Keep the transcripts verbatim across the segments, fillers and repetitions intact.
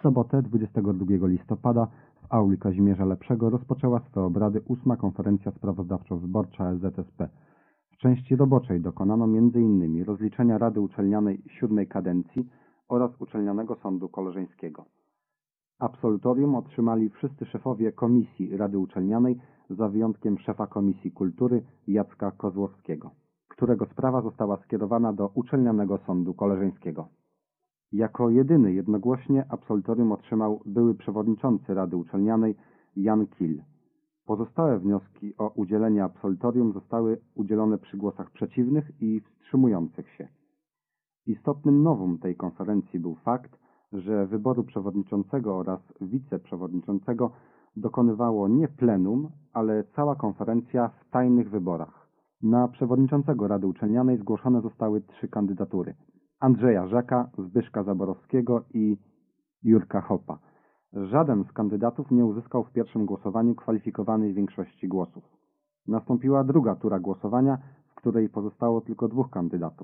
W sobotę, dwudziestego drugiego listopada, w auli Kazimierza Lepszego rozpoczęła swe obrady ósma konferencja sprawozdawczo-wyborcza S Z S P. W części roboczej dokonano między innymi rozliczenia Rady Uczelnianej siódmej kadencji oraz Uczelnianego Sądu Koleżeńskiego. Absolutorium otrzymali wszyscy szefowie komisji Rady Uczelnianej, za wyjątkiem szefa Komisji Kultury Jacka Kozłowskiego, którego sprawa została skierowana do Uczelnianego Sądu Koleżeńskiego. Jako jedyny jednogłośnie absolutorium otrzymał były przewodniczący Rady Uczelnianej Jan Kil. Pozostałe wnioski o udzielenie absolutorium zostały udzielone przy głosach przeciwnych i wstrzymujących się. Istotnym novum tej konferencji był fakt, że wyboru przewodniczącego oraz wiceprzewodniczącego dokonywało nie plenum, ale cała konferencja w tajnych wyborach. Na przewodniczącego Rady Uczelnianej zgłoszone zostały trzy kandydatury: Andrzeja Żaka, Zbyszka Zaborowskiego i Jurka Hopa. Żaden z kandydatów nie uzyskał w pierwszym głosowaniu kwalifikowanej większości głosów. Nastąpiła druga tura głosowania, w której pozostało tylko dwóch kandydatów.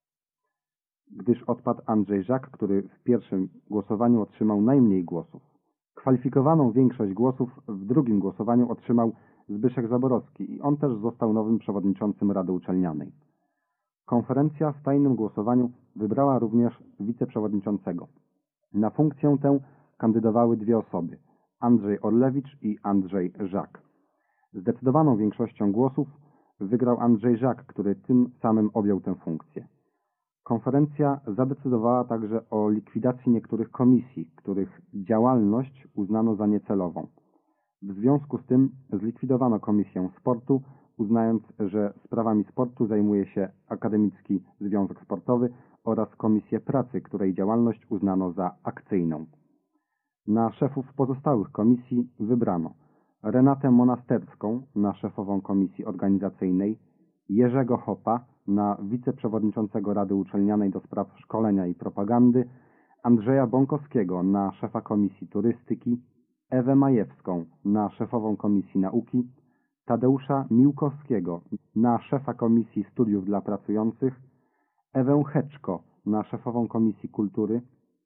Gdyż odpadł Andrzej Żak, który w pierwszym głosowaniu otrzymał najmniej głosów. Kwalifikowaną większość głosów w drugim głosowaniu otrzymał Zbyszek Zaborowski i on też został nowym przewodniczącym Rady Uczelnianej. Konferencja w tajnym głosowaniu wybrała również wiceprzewodniczącego. Na funkcję tę kandydowały dwie osoby: Andrzej Orlewicz i Andrzej Żak. Zdecydowaną większością głosów wygrał Andrzej Żak, który tym samym objął tę funkcję. Konferencja zadecydowała także o likwidacji niektórych komisji, których działalność uznano za niecelową. W związku z tym zlikwidowano Komisję Sportu, uznając, że sprawami sportu zajmuje się Akademicki Związek Sportowy, oraz Komisję Pracy, której działalność uznano za akcyjną. Na szefów pozostałych komisji wybrano Renatę Monasterską na szefową Komisji Organizacyjnej, Jerzego Hopa na wiceprzewodniczącego Rady Uczelnianej do spraw szkolenia i propagandy, Andrzeja Bąkowskiego na szefa Komisji Turystyki, Ewę Majewską na szefową Komisji Nauki, Tadeusza Miłkowskiego na szefa Komisji Studiów dla Pracujących, Ewę Heczko na szefową Komisji Kultury,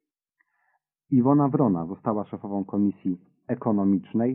Iwona Wrona została szefową Komisji Ekonomicznej,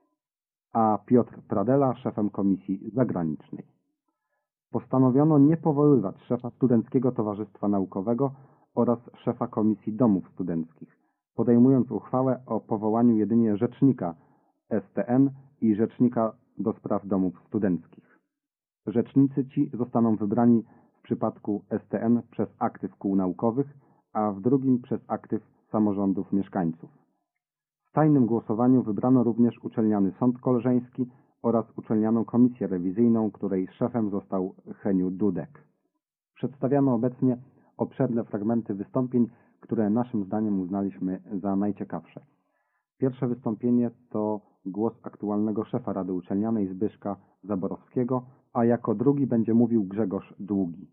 a Piotr Pradela szefem Komisji Zagranicznej. Postanowiono nie powoływać szefa Studenckiego Towarzystwa Naukowego oraz szefa Komisji Domów Studenckich, podejmując uchwałę o powołaniu jedynie rzecznika S T N i rzecznika do spraw domów studenckich. Rzecznicy ci zostaną wybrani w przypadku S T N przez aktyw kół naukowych, a w drugim przez aktyw samorządów mieszkańców. W tajnym głosowaniu wybrano również Uczelniany Sąd Koleżeński oraz Uczelnianą Komisję Rewizyjną, której szefem został Heniu Dudek. Przedstawiamy obecnie obszerne fragmenty wystąpień, które naszym zdaniem uznaliśmy za najciekawsze. Pierwsze wystąpienie to głos aktualnego szefa Rady Uczelnianej Zbyszka Zaborowskiego, a jako drugi będzie mówił Grzegorz Długi.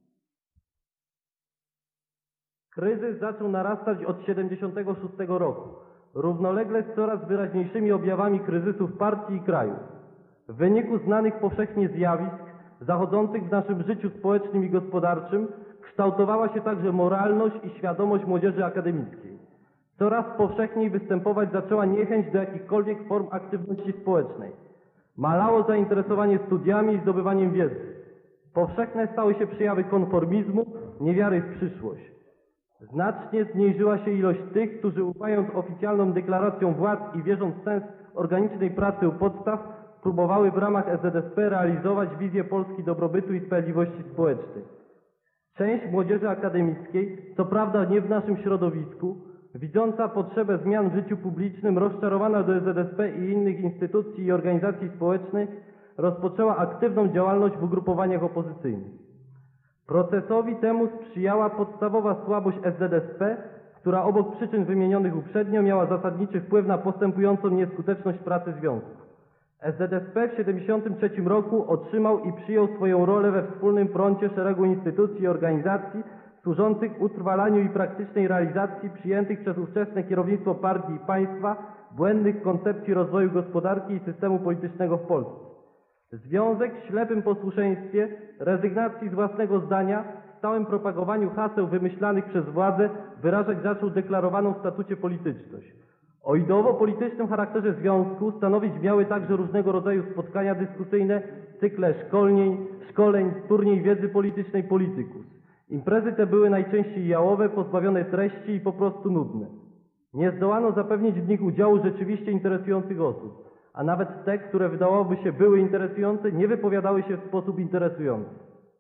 Kryzys zaczął narastać od siedemdziesiątego szóstego roku, równolegle z coraz wyraźniejszymi objawami kryzysu w partii i kraju. W wyniku znanych powszechnie zjawisk zachodzących w naszym życiu społecznym i gospodarczym kształtowała się także moralność i świadomość młodzieży akademickiej. Coraz powszechniej występować zaczęła niechęć do jakichkolwiek form aktywności społecznej. Malało zainteresowanie studiami i zdobywaniem wiedzy. Powszechne stały się przejawy konformizmu, niewiary w przyszłość. Znacznie zmniejszyła się ilość tych, którzy ufając oficjalną deklaracjom władz i wierząc w sens organicznej pracy u podstaw, próbowały w ramach S Z S P realizować wizję Polski dobrobytu i sprawiedliwości społecznej. Część młodzieży akademickiej, co prawda nie w naszym środowisku, widząca potrzebę zmian w życiu publicznym, rozczarowana do S Z S P i innych instytucji i organizacji społecznych, rozpoczęła aktywną działalność w ugrupowaniach opozycyjnych. Procesowi temu sprzyjała podstawowa słabość S Z S P, która obok przyczyn wymienionych uprzednio miała zasadniczy wpływ na postępującą nieskuteczność pracy związków. S Z S P w tysiąc dziewięćset siedemdziesiątym trzecim roku otrzymał i przyjął swoją rolę we wspólnym froncie szeregu instytucji i organizacji służących utrwalaniu i praktycznej realizacji przyjętych przez ówczesne kierownictwo partii i państwa błędnych koncepcji rozwoju gospodarki i systemu politycznego w Polsce. Związek w ślepym posłuszeństwie, rezygnacji z własnego zdania w stałym propagowaniu haseł wymyślanych przez władzę wyrażać zaczął deklarowaną w statucie polityczność. O ideowo-politycznym charakterze związku stanowić miały także różnego rodzaju spotkania dyskusyjne, cykle szkoleń, szkoleń, turniej wiedzy politycznej Politykus. Imprezy te były najczęściej jałowe, pozbawione treści i po prostu nudne. Nie zdołano zapewnić w nich udziału rzeczywiście interesujących osób, a nawet te, które wydawałoby się były interesujące, nie wypowiadały się w sposób interesujący.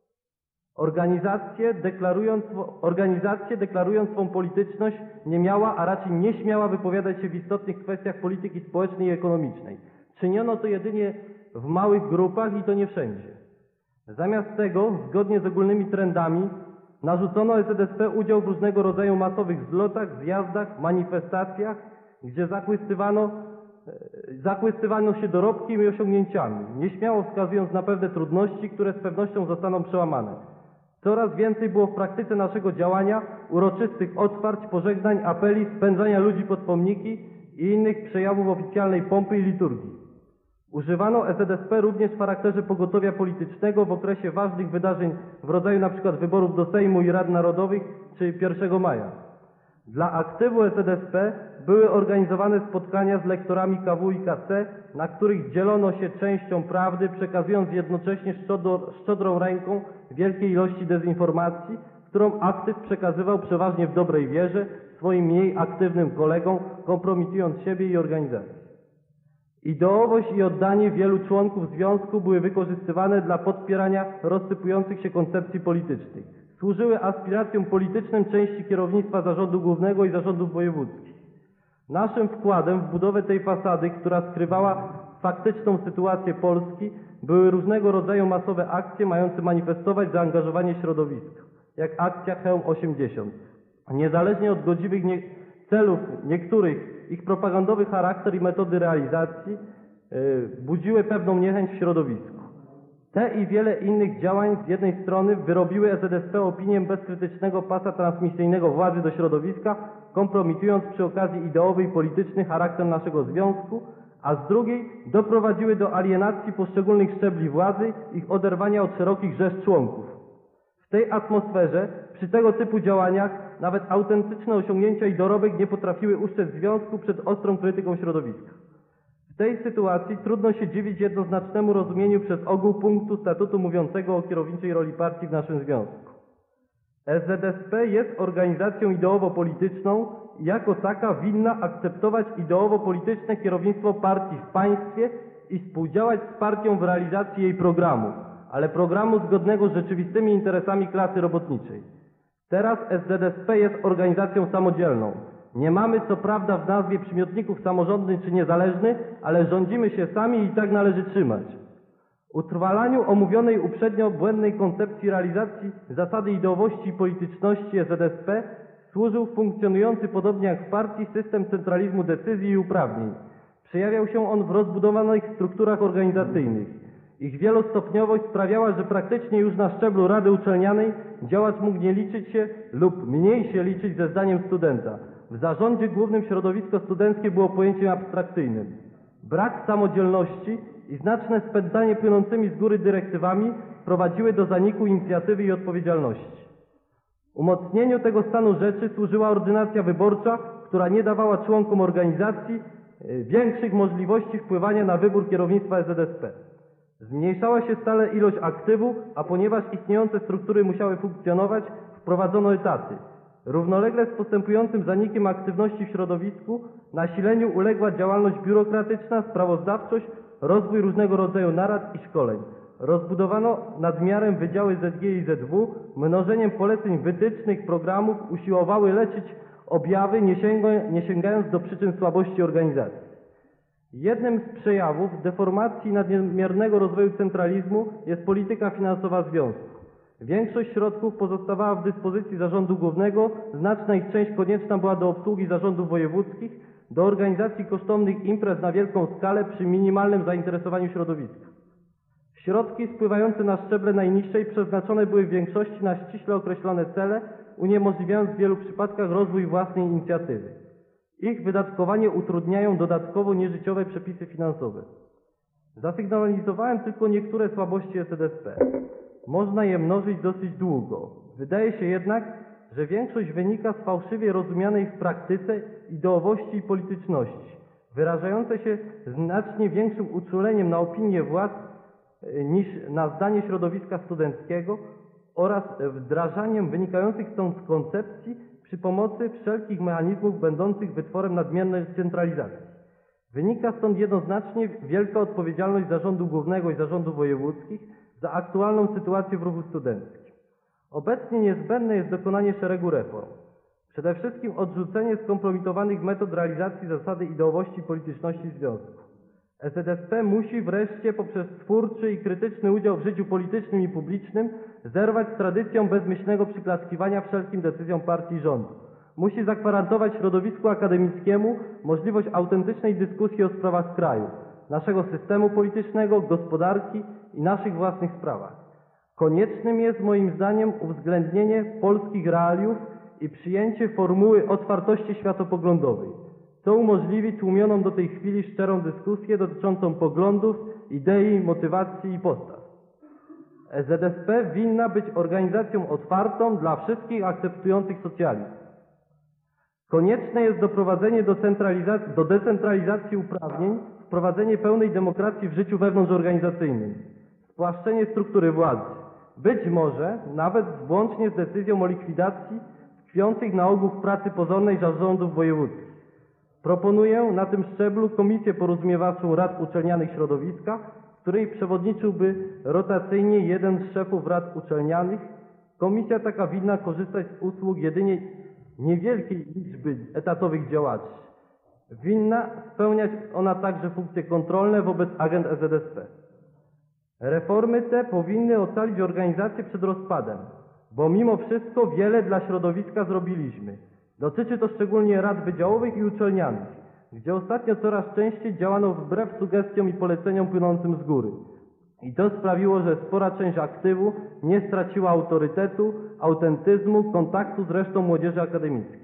Organizacje deklarując, organizacje deklarując swą polityczność nie miała, a raczej nie śmiała wypowiadać się w istotnych kwestiach polityki społecznej i ekonomicznej. Czyniono to jedynie w małych grupach i to nie wszędzie. Zamiast tego, zgodnie z ogólnymi trendami, narzucono S Z S P udział w różnego rodzaju masowych zlotach, zjazdach, manifestacjach, gdzie zachłystywano, zachłystywano się dorobkiem i osiągnięciami, nieśmiało wskazując na pewne trudności, które z pewnością zostaną przełamane. Coraz więcej było w praktyce naszego działania uroczystych otwarć, pożegnań, apeli, spędzania ludzi pod pomniki i innych przejawów oficjalnej pompy i liturgii. Używano S Z S P również w charakterze pogotowia politycznego w okresie ważnych wydarzeń w rodzaju np. wyborów do Sejmu i Rad Narodowych czy pierwszego maja. Dla aktywu S Z S P były organizowane spotkania z lektorami K W i K C, na których dzielono się częścią prawdy, przekazując jednocześnie szczodro, szczodrą ręką wielkiej ilości dezinformacji, którą aktyw przekazywał przeważnie w dobrej wierze swoim mniej aktywnym kolegom, kompromitując siebie i organizację. Ideowość i oddanie wielu członków związku były wykorzystywane dla podpierania rozsypujących się koncepcji politycznych. Służyły aspiracjom politycznym części kierownictwa Zarządu Głównego i Zarządów Wojewódzkich. Naszym wkładem w budowę tej fasady, która skrywała faktyczną sytuację Polski, były różnego rodzaju masowe akcje mające manifestować zaangażowanie środowiska, jak akcja Chełm osiemdziesiąt. Niezależnie od godziwych nie celów niektórych, ich propagandowy charakter i metody realizacji yy, budziły pewną niechęć w środowisku. Te i wiele innych działań z jednej strony wyrobiły S Z S P opinię bezkrytycznego pasa transmisyjnego władzy do środowiska, kompromitując przy okazji ideowy i polityczny charakter naszego związku, a z drugiej doprowadziły do alienacji poszczególnych szczebli władzy, ich oderwania od szerokich rzesz członków. W tej atmosferze, przy tego typu działaniach, nawet autentyczne osiągnięcia i dorobek nie potrafiły ustrzec związku przed ostrą krytyką środowiska. W tej sytuacji trudno się dziwić jednoznacznemu rozumieniu przez ogół punktu statutu mówiącego o kierowniczej roli partii w naszym związku. S Z S P jest organizacją ideowo-polityczną i jako taka winna akceptować ideowo-polityczne kierownictwo partii w państwie i współdziałać z partią w realizacji jej programu, ale programu zgodnego z rzeczywistymi interesami klasy robotniczej. Teraz S Z S P jest organizacją samodzielną. Nie mamy co prawda w nazwie przymiotników samorządny czy niezależny, ale rządzimy się sami i tak należy trzymać. Utrwalaniu omówionej uprzednio błędnej koncepcji realizacji zasady ideowości i polityczności S Z S P służył funkcjonujący podobnie jak w partii system centralizmu decyzji i uprawnień. Przejawiał się on w rozbudowanych strukturach organizacyjnych. Ich wielostopniowość sprawiała, że praktycznie już na szczeblu Rady Uczelnianej działacz mógł nie liczyć się lub mniej się liczyć ze zdaniem studenta. W zarządzie głównym środowisko studenckie było pojęciem abstrakcyjnym. Brak samodzielności i znaczne spędzanie płynącymi z góry dyrektywami prowadziły do zaniku inicjatywy i odpowiedzialności. Umocnieniu tego stanu rzeczy służyła ordynacja wyborcza, która nie dawała członkom organizacji większych możliwości wpływania na wybór kierownictwa S Z S P. Zmniejszała się stale ilość aktywów, a ponieważ istniejące struktury musiały funkcjonować, wprowadzono etaty. Równolegle z postępującym zanikiem aktywności w środowisku, nasileniu uległa działalność biurokratyczna, sprawozdawczość, rozwój różnego rodzaju narad i szkoleń. Rozbudowano nadmiarem wydziały Z G i Z W, mnożeniem poleceń wytycznych programów usiłowały leczyć objawy, nie, sięga, nie sięgając do przyczyn słabości organizacji. Jednym z przejawów deformacji nadmiernego rozwoju centralizmu jest polityka finansowa związku. Większość środków pozostawała w dyspozycji Zarządu Głównego, znaczna ich część konieczna była do obsługi zarządów wojewódzkich, do organizacji kosztownych imprez na wielką skalę przy minimalnym zainteresowaniu środowiska. Środki spływające na szczeble najniższej przeznaczone były w większości na ściśle określone cele, uniemożliwiając w wielu przypadkach rozwój własnej inicjatywy. Ich wydatkowanie utrudniają dodatkowo nieżyciowe przepisy finansowe. Zasygnalizowałem tylko niektóre słabości S Z S P. Można je mnożyć dosyć długo. Wydaje się jednak, że większość wynika z fałszywie rozumianej w praktyce ideowości i polityczności, wyrażającej się znacznie większym uczuleniem na opinię władz e, niż na zdanie środowiska studenckiego oraz wdrażaniem wynikających stąd koncepcji przy pomocy wszelkich mechanizmów będących wytworem nadmiernej centralizacji. Wynika stąd jednoznacznie wielka odpowiedzialność Zarządu Głównego i Zarządu Wojewódzkich za aktualną sytuację w ruchu studenckim. Obecnie niezbędne jest dokonanie szeregu reform. Przede wszystkim odrzucenie skompromitowanych metod realizacji zasady ideowości i polityczności związku. S Z S P musi wreszcie poprzez twórczy i krytyczny udział w życiu politycznym i publicznym zerwać z tradycją bezmyślnego przyklaskiwania wszelkim decyzjom partii i rządu. Musi zagwarantować środowisku akademickiemu możliwość autentycznej dyskusji o sprawach kraju, naszego systemu politycznego, gospodarki i naszych własnych sprawach. Koniecznym jest moim zdaniem uwzględnienie polskich realiów i przyjęcie formuły otwartości światopoglądowej, co umożliwi tłumioną do tej chwili szczerą dyskusję dotyczącą poglądów, idei, motywacji i postaw. S Z S P winna być organizacją otwartą dla wszystkich akceptujących socjalizm. Konieczne jest doprowadzenie do, centralizacji, do decentralizacji uprawnień, wprowadzenie pełnej demokracji w życiu wewnątrzorganizacyjnym, spłaszczenie struktury władzy, być może nawet włącznie z decyzją o likwidacji tkwiących na ogół w pracy pozornej zarządów wojewódzkich. Proponuję na tym szczeblu komisję porozumiewawczą rad uczelnianych środowiska, w której przewodniczyłby rotacyjnie jeden z szefów rad uczelnianych. Komisja taka winna korzystać z usług jedynie niewielkiej liczby etatowych działaczy. Winna spełniać ona także funkcje kontrolne wobec agent S Z S P. Reformy te powinny ocalić organizację przed rozpadem, bo mimo wszystko wiele dla środowiska zrobiliśmy. Dotyczy to szczególnie rad wydziałowych i uczelnianych, gdzie ostatnio coraz częściej działano wbrew sugestiom i poleceniom płynącym z góry. I to sprawiło, że spora część aktywu nie straciła autorytetu, autentyzmu, kontaktu z resztą młodzieży akademickiej.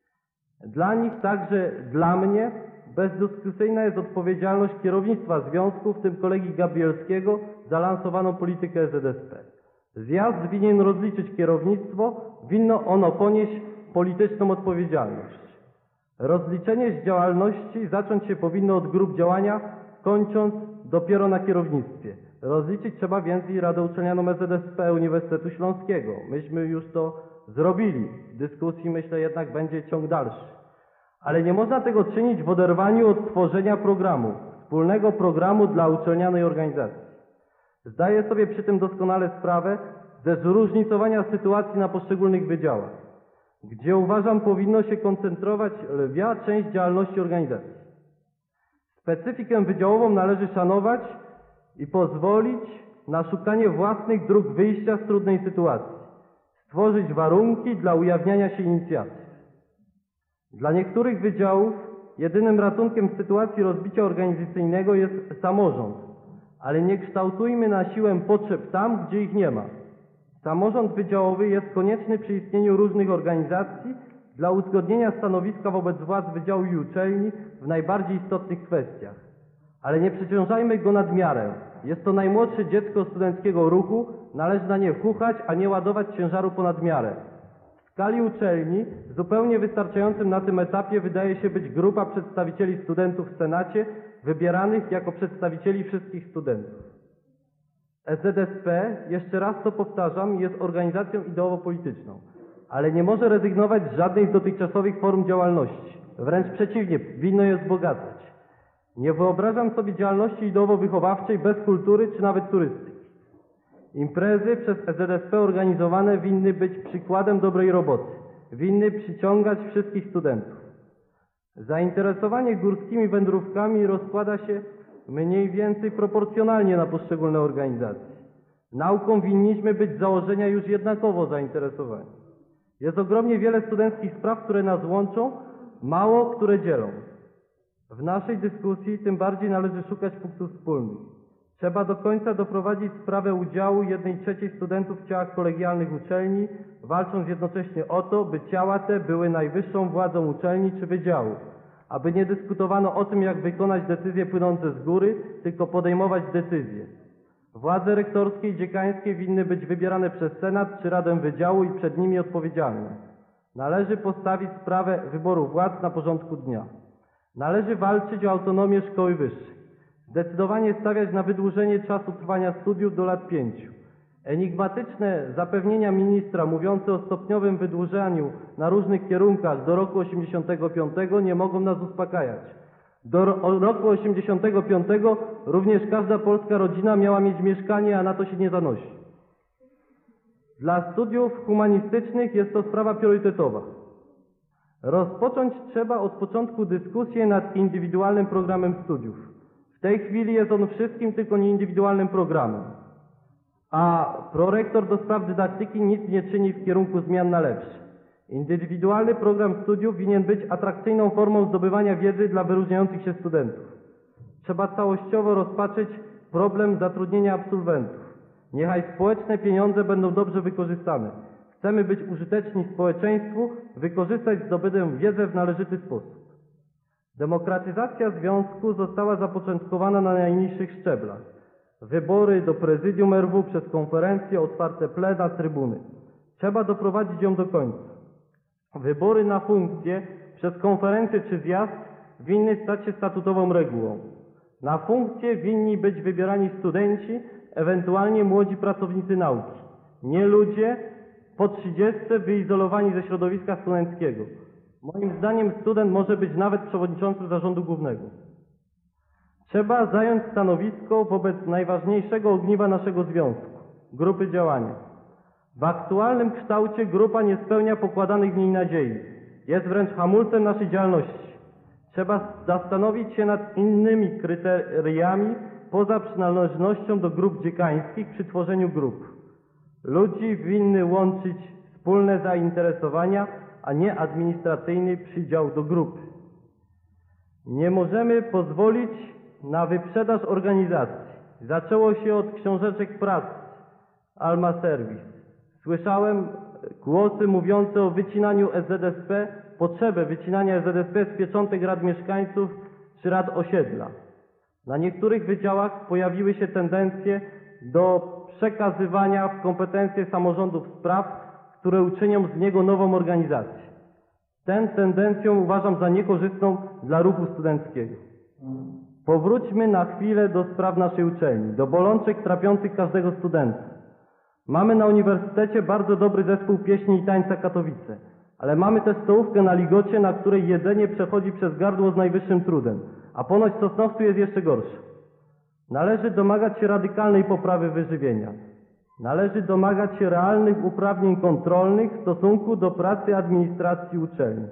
Dla nich, także dla mnie, bezdyskusyjna jest odpowiedzialność kierownictwa związku, w tym kolegi Gabrielskiego, za lansowaną politykę S Z S P. Zjazd winien rozliczyć kierownictwo, winno ono ponieść polityczną odpowiedzialność. Rozliczenie z działalności zacząć się powinno od grup działania, kończąc dopiero na kierownictwie. Rozliczyć trzeba więc i Radę Uczelnianą S Z S P Uniwersytetu Śląskiego. Myśmy już to zrobili. W dyskusji, myślę, jednak będzie ciąg dalszy. Ale nie można tego czynić w oderwaniu od tworzenia programu, wspólnego programu dla uczelnianej organizacji. Zdaję sobie przy tym doskonale sprawę ze zróżnicowania sytuacji na poszczególnych wydziałach, gdzie uważam powinno się koncentrować lwia część działalności organizacji. Specyfikę wydziałową należy szanować i pozwolić na szukanie własnych dróg wyjścia z trudnej sytuacji, stworzyć warunki dla ujawniania się inicjatyw. Dla niektórych wydziałów jedynym ratunkiem w sytuacji rozbicia organizacyjnego jest samorząd, ale nie kształtujmy na siłę potrzeb tam, gdzie ich nie ma. Samorząd wydziałowy jest konieczny przy istnieniu różnych organizacji dla uzgodnienia stanowiska wobec władz wydziału i uczelni w najbardziej istotnych kwestiach. Ale nie przeciążajmy go nadmiarem. Jest to najmłodsze dziecko studenckiego ruchu, należy na nie chuchać, a nie ładować ciężaru ponad miarę. W skali uczelni zupełnie wystarczającym na tym etapie wydaje się być grupa przedstawicieli studentów w Senacie, wybieranych jako przedstawicieli wszystkich studentów. S Z S P, jeszcze raz to powtarzam, jest organizacją ideowo-polityczną, ale nie może rezygnować z żadnej z dotychczasowych form działalności. Wręcz przeciwnie, winno je wzbogacać. Nie wyobrażam sobie działalności ideowo-wychowawczej bez kultury czy nawet turystyki. Imprezy przez S Z S P organizowane winny być przykładem dobrej roboty, winny przyciągać wszystkich studentów. Zainteresowanie górskimi wędrówkami rozkłada się mniej więcej proporcjonalnie na poszczególne organizacje. Nauką winniśmy być z założenia już jednakowo zainteresowani. Jest ogromnie wiele studenckich spraw, które nas łączą, mało które dzielą. W naszej dyskusji tym bardziej należy szukać punktów wspólnych. Trzeba do końca doprowadzić sprawę udziału jednej trzeciej studentów w ciałach kolegialnych uczelni, walcząc jednocześnie o to, by ciała te były najwyższą władzą uczelni czy wydziału, aby nie dyskutowano o tym, jak wykonać decyzje płynące z góry, tylko podejmować decyzje. Władze rektorskie i dziekańskie winny być wybierane przez Senat czy Radę Wydziału i przed nimi odpowiedzialne. Należy postawić sprawę wyboru władz na porządku dnia. Należy walczyć o autonomię szkoły wyższej. Zdecydowanie stawiać na wydłużenie czasu trwania studiów do lat pięciu. Enigmatyczne zapewnienia ministra mówiące o stopniowym wydłużaniu na różnych kierunkach do roku osiemdziesiątego piątego nie mogą nas uspokajać. Do ro roku osiemdziesiątego piątego również każda polska rodzina miała mieć mieszkanie, a na to się nie zanosi. Dla studiów humanistycznych jest to sprawa priorytetowa. Rozpocząć trzeba od początku dyskusję nad indywidualnym programem studiów. W tej chwili jest on wszystkim, tylko nie indywidualnym programem. A prorektor do spraw dydaktyki nic nie czyni w kierunku zmian na lepsze. Indywidualny program studiów winien być atrakcyjną formą zdobywania wiedzy dla wyróżniających się studentów. Trzeba całościowo rozpatrzeć problem zatrudnienia absolwentów. Niechaj społeczne pieniądze będą dobrze wykorzystane. Chcemy być użyteczni społeczeństwu, wykorzystać zdobytą wiedzę w należyty sposób. Demokratyzacja związku została zapoczątkowana na najniższych szczeblach. Wybory do prezydium R W przez konferencje, otwarte plena, trybuny. Trzeba doprowadzić ją do końca. Wybory na funkcje przez konferencję czy zjazd winny stać się statutową regułą. Na funkcje winni być wybierani studenci, ewentualnie młodzi pracownicy nauki. Nie ludzie po trzydziestce wyizolowani ze środowiska studenckiego. Moim zdaniem student może być nawet przewodniczącym zarządu głównego. Trzeba zająć stanowisko wobec najważniejszego ogniwa naszego związku – grupy działania. W aktualnym kształcie grupa nie spełnia pokładanych w niej nadziei. Jest wręcz hamulcem naszej działalności. Trzeba zastanowić się nad innymi kryteriami poza przynależnością do grup dziekańskich przy tworzeniu grup. Ludzi winny łączyć wspólne zainteresowania, a nie administracyjny przydział do grupy. Nie możemy pozwolić na wyprzedaż organizacji. Zaczęło się od książeczek prac Alma Servis. Słyszałem głosy mówiące o wycinaniu S Z S P, potrzebę wycinania S Z S P z pieczątek rad mieszkańców czy rad osiedla. Na niektórych wydziałach pojawiły się tendencje do przekazywania w kompetencje samorządów spraw, które uczynią z niego nową organizację. Tę tendencję uważam za niekorzystną dla ruchu studenckiego. Powróćmy na chwilę do spraw naszej uczelni, do bolączek trapiących każdego studenta. Mamy na uniwersytecie bardzo dobry zespół pieśni i tańca Katowice, ale mamy też stołówkę na Ligocie, na której jedzenie przechodzi przez gardło z najwyższym trudem, a ponoć w Sosnowcu jest jeszcze gorsze. Należy domagać się radykalnej poprawy wyżywienia. Należy domagać się realnych uprawnień kontrolnych w stosunku do pracy administracji uczelni.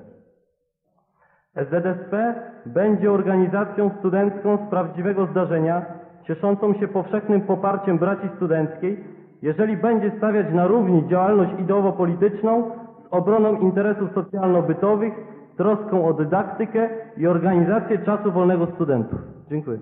S Z S P będzie organizacją studencką z prawdziwego zdarzenia, cieszącą się powszechnym poparciem braci studenckiej, jeżeli będzie stawiać na równi działalność ideowo-polityczną z obroną interesów socjalno-bytowych, troską o dydaktykę i organizację czasu wolnego studentów. Dziękuję.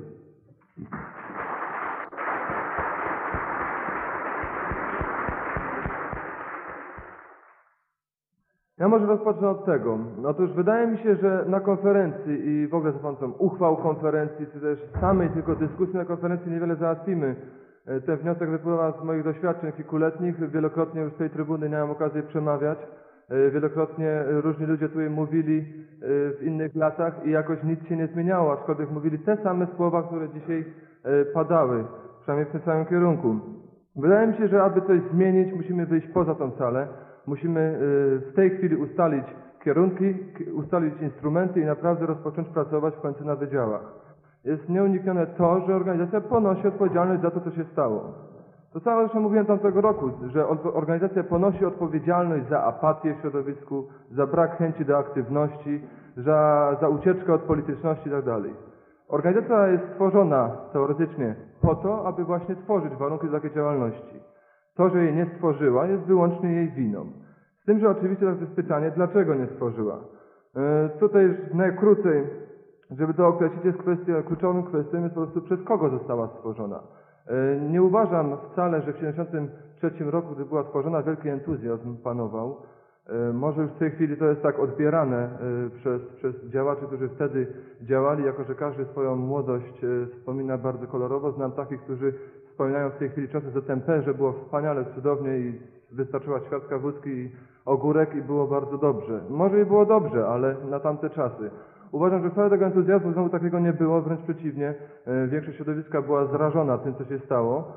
Ja może rozpocznę od tego. Otóż wydaje mi się, że na konferencji i w ogóle za pomocą uchwał konferencji, czy też samej tylko dyskusji na konferencji niewiele załatwimy. Ten wniosek wypływa z moich doświadczeń kilkuletnich. Wielokrotnie już z tej trybuny miałem okazję przemawiać. Wielokrotnie różni ludzie tutaj mówili w innych latach i jakoś nic się nie zmieniało, aczkolwiek mówili te same słowa, które dzisiaj padały, przynajmniej w tym samym kierunku. Wydaje mi się, że aby coś zmienić, musimy wyjść poza tą salę. Musimy w tej chwili ustalić kierunki, ustalić instrumenty i naprawdę rozpocząć pracować w końcu na wydziałach. Jest nieuniknione to, że organizacja ponosi odpowiedzialność za to, co się stało. To samo zresztą mówiłem tamtego roku, że organizacja ponosi odpowiedzialność za apatię w środowisku, za brak chęci do aktywności, za, za ucieczkę od polityczności itd. Organizacja jest stworzona teoretycznie po to, aby właśnie tworzyć warunki do takiej działalności. To, że jej nie stworzyła, jest wyłącznie jej winą. Z tym, że oczywiście teraz jest pytanie, dlaczego nie stworzyła. Yy, tutaj już najkrócej, żeby to określić, jest kwestia, kluczowym kwestią jest po prostu przez kogo została stworzona. Yy, nie uważam wcale, że w tysiąc dziewięćset siedemdziesiątym trzecim roku, gdy była stworzona, wielki entuzjazm panował. Yy, może już w tej chwili to jest tak odbierane yy, przez, przez działaczy, którzy wtedy działali, jako że każdy swoją młodość yy, wspomina bardzo kolorowo. Znam takich, którzy wspominają w tej chwili czasy Z M P, że było wspaniale, cudownie i wystarczyła ćwiartka wódki i ogórek i było bardzo dobrze. Może i było dobrze, ale na tamte czasy. Uważam, że wcale tego entuzjazmu znowu takiego nie było, wręcz przeciwnie. Większość środowiska była zrażona tym, co się stało.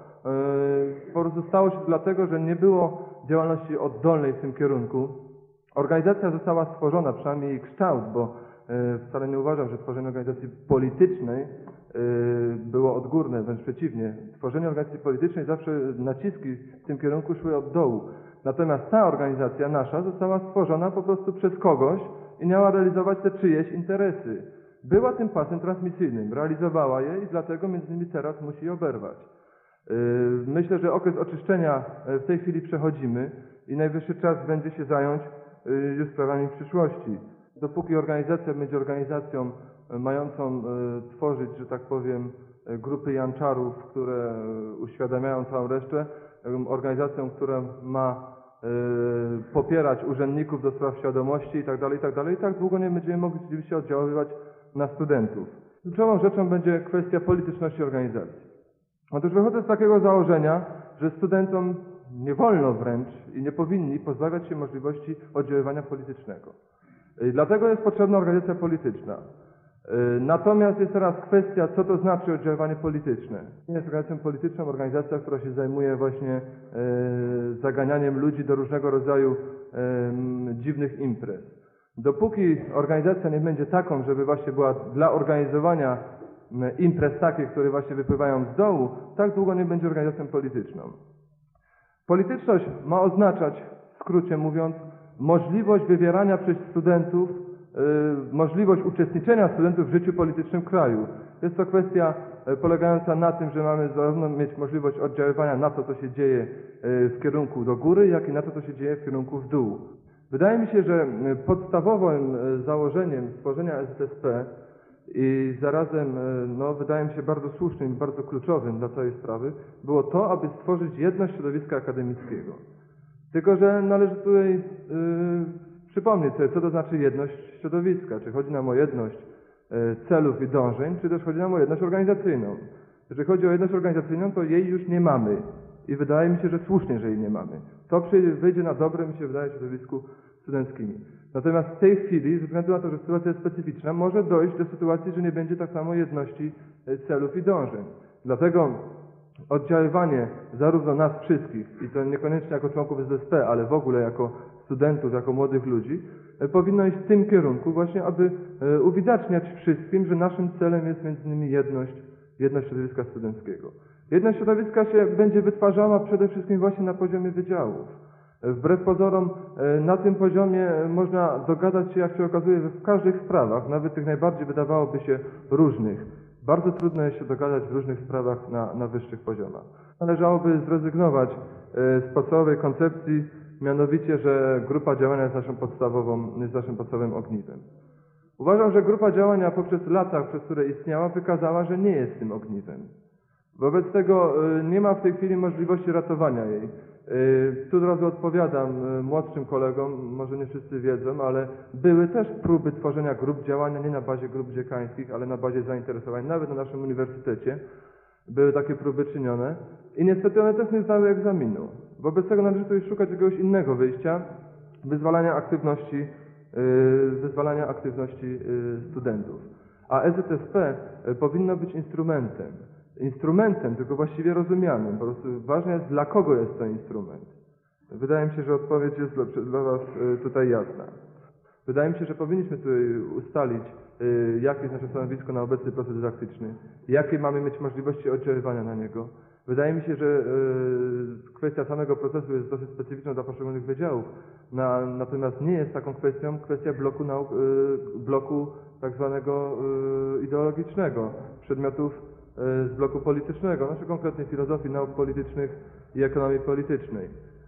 Po prostu stało się to dlatego, że nie było działalności oddolnej w tym kierunku. Organizacja została stworzona, przynajmniej jej kształt, bo wcale nie uważam, że tworzenie organizacji politycznej było odgórne, wręcz przeciwnie. Tworzenie organizacji politycznej zawsze naciski w tym kierunku szły od dołu. Natomiast ta organizacja nasza została stworzona po prostu przez kogoś i miała realizować te czyjeś interesy. Była tym pasem transmisyjnym, realizowała je i dlatego między innymi teraz musi je oberwać. Myślę, że okres oczyszczenia w tej chwili przechodzimy i najwyższy czas będzie się zająć już sprawami przyszłości. Dopóki organizacja będzie organizacją mającą tworzyć, że tak powiem, grupy janczarów, które uświadamiają całą resztę, organizacją, która ma popierać urzędników do spraw świadomości itd., itd., i tak długo nie będziemy mogli oczywiście oddziaływać na studentów. Kluczową rzeczą będzie kwestia polityczności organizacji. Otóż wychodzę z takiego założenia, że studentom nie wolno wręcz i nie powinni pozbawiać się możliwości oddziaływania politycznego. I dlatego jest potrzebna organizacja polityczna. Natomiast jest teraz kwestia, co to znaczy oddziaływanie polityczne. Nie jest organizacją polityczną organizacja, która się zajmuje właśnie zaganianiem ludzi do różnego rodzaju dziwnych imprez. Dopóki organizacja nie będzie taką, żeby właśnie była dla organizowania imprez takich, które właśnie wypływają z dołu, tak długo nie będzie organizacją polityczną. Polityczność ma oznaczać, w skrócie mówiąc, możliwość wywierania przez studentów, yy, możliwość uczestniczenia studentów w życiu politycznym kraju. Jest to kwestia yy, polegająca na tym, że mamy zarówno mieć możliwość oddziaływania na to, co się dzieje yy, w kierunku do góry, jak i na to, co się dzieje w kierunku w dół. Wydaje mi się, że podstawowym założeniem stworzenia S Z S P i zarazem, no, wydaje mi się bardzo słusznym i bardzo kluczowym dla całej sprawy, było to, aby stworzyć jedność środowiska akademickiego. Tylko że należy tutaj yy, przypomnieć sobie, co to znaczy jedność środowiska. Czy chodzi nam o jedność yy, celów i dążeń, czy też chodzi nam o jedność organizacyjną. Jeżeli chodzi o jedność organizacyjną, to jej już nie mamy. I wydaje mi się, że słusznie, że jej nie mamy. To przyjdzie, wyjdzie na dobre, mi się wydaje, w środowisku studenckim. Natomiast w tej chwili, ze względu na to, że sytuacja jest specyficzna, może dojść do sytuacji, że nie będzie tak samo jedności celów i dążeń. Dlatego oddziaływanie zarówno nas wszystkich, i to niekoniecznie jako członków S Z S P, ale w ogóle jako studentów, jako młodych ludzi, powinno iść w tym kierunku właśnie, aby uwidaczniać wszystkim, że naszym celem jest między innymi jedność, jedność środowiska studenckiego. Jedność środowiska się będzie wytwarzała przede wszystkim właśnie na poziomie wydziałów. Wbrew pozorom na tym poziomie można dogadać się, jak się okazuje, w każdych sprawach, nawet tych najbardziej wydawałoby się różnych. Bardzo trudno jest się dogadać w różnych sprawach na, na wyższych poziomach. Należałoby zrezygnować z podstawowej koncepcji, mianowicie, że grupa działania jest naszą podstawową, jest naszym podstawowym ogniwem. Uważam, że grupa działania poprzez lata, przez które istniała, wykazała, że nie jest tym ogniwem. Wobec tego nie ma w tej chwili możliwości ratowania jej. Tu od razu odpowiadam młodszym kolegom, może nie wszyscy wiedzą, ale były też próby tworzenia grup działania nie na bazie grup dziekańskich, ale na bazie zainteresowań, nawet na naszym uniwersytecie. Były takie próby czynione i niestety one też nie zdały egzaminu. Wobec tego należy tu szukać jakiegoś innego wyjścia, wyzwalania aktywności, wyzwalania aktywności studentów. A S Z S P powinno być instrumentem. Instrumentem, tylko właściwie rozumianym. Po prostu ważne jest, dla kogo jest to instrument. Wydaje mi się, że odpowiedź jest dla, dla Was tutaj jasna. Wydaje mi się, że powinniśmy tutaj ustalić, jakie jest nasze stanowisko na obecny proces dydaktyczny, jakie mamy mieć możliwości oddziaływania na niego. Wydaje mi się, że kwestia samego procesu jest dosyć specyficzna dla poszczególnych wydziałów, na, natomiast nie jest taką kwestią kwestia bloku, nauk, bloku tak zwanego ideologicznego, przedmiotów z bloku politycznego, znaczy konkretnie filozofii nauk politycznych i ekonomii politycznej.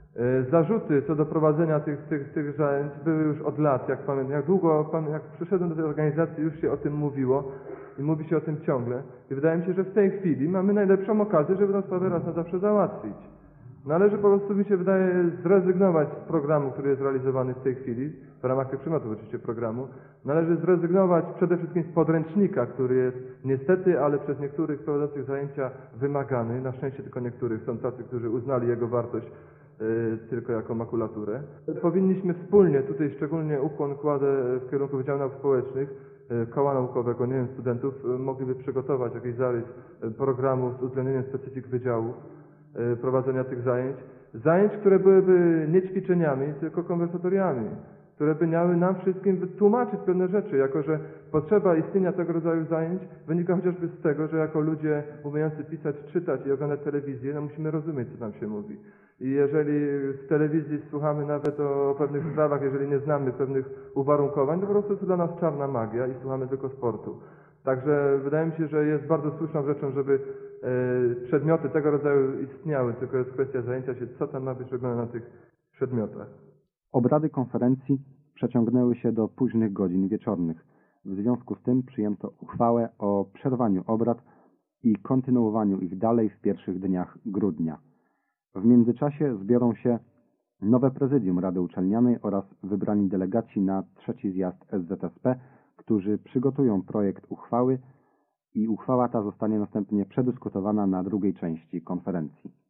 Zarzuty co do prowadzenia tych, tych, tych zajęć były już od lat, jak pamiętam, jak długo, jak przyszedłem do tej organizacji, już się o tym mówiło i mówi się o tym ciągle. I wydaje mi się, że w tej chwili mamy najlepszą okazję, żeby tę sprawę raz na zawsze załatwić. Należy po prostu, mi się wydaje, zrezygnować z programu, który jest realizowany w tej chwili, w ramach tych przymiotów oczywiście programu. Należy zrezygnować przede wszystkim z podręcznika, który jest niestety, ale przez niektórych prowadzących zajęcia wymagany. Na szczęście tylko niektórych. Są tacy, którzy uznali jego wartość y, tylko jako makulaturę. Powinniśmy wspólnie, tutaj szczególnie ukłon kładę w kierunku Wydziału Nauk Społecznych, y, koła naukowego, nie wiem, studentów, y, mogliby przygotować jakiś zarys y, programu z uwzględnieniem specyfik wydziałów, y, prowadzenia tych zajęć. Zajęć, które byłyby nie ćwiczeniami, tylko konwersatoriami, które by miały nam wszystkim wytłumaczyć pewne rzeczy, jako że potrzeba istnienia tego rodzaju zajęć wynika chociażby z tego, że jako ludzie umiejący pisać, czytać i oglądać telewizję, no musimy rozumieć, co tam się mówi. I jeżeli z telewizji słuchamy nawet o pewnych sprawach, jeżeli nie znamy pewnych uwarunkowań, to po prostu jest to dla nas czarna magia i słuchamy tylko sportu. Także wydaje mi się, że jest bardzo słuszną rzeczą, żeby e, przedmioty tego rodzaju istniały, tylko jest kwestia zajęcia się, co tam ma być robione na tych przedmiotach. Obrady konferencji przeciągnęły się do późnych godzin wieczornych. W związku z tym przyjęto uchwałę o przerwaniu obrad i kontynuowaniu ich dalej w pierwszych dniach grudnia. W międzyczasie zbiorą się nowe prezydium Rady Uczelnianej oraz wybrani delegaci na trzeci zjazd S Z S P, którzy przygotują projekt uchwały i uchwała ta zostanie następnie przedyskutowana na drugiej części konferencji.